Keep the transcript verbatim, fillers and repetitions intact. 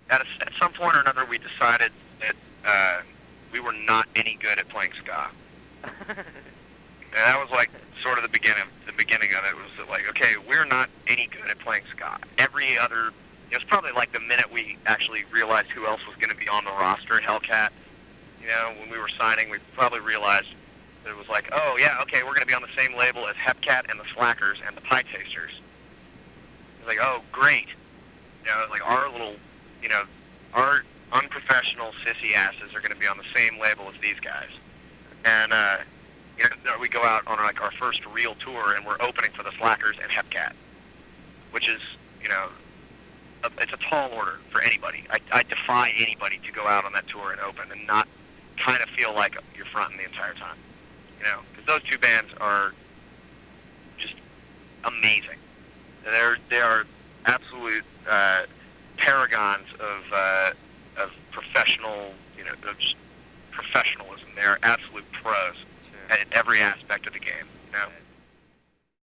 at, a, at some point or another, we decided that uh, we were not any good at playing ska. And that was like sort of the beginning. The beginning of it was that, like, okay, we're not any good at playing ska. Every other, it was probably like the minute we actually realized who else was going to be on the roster at Hellcat. You know, when we were signing, we probably realized that it was like, oh yeah, okay, we're going to be on the same label as Hepcat and the Slackers and the Pie Tasters. It was like, oh great, you know, like our little, you know, our unprofessional sissy asses are going to be on the same label as these guys, and. uh You know, we go out on like our first real tour, and we're opening for the Slackers and Hepcat, which is, you know, a, it's a tall order for anybody. I, I defy anybody to go out on that tour and open and not kind of feel like you're fronting the entire time. You know, because those two bands are just amazing. They're they are absolute uh, paragons of uh, of professional, you know, of just professionalism. They are absolute pros. At every aspect of the game. You know?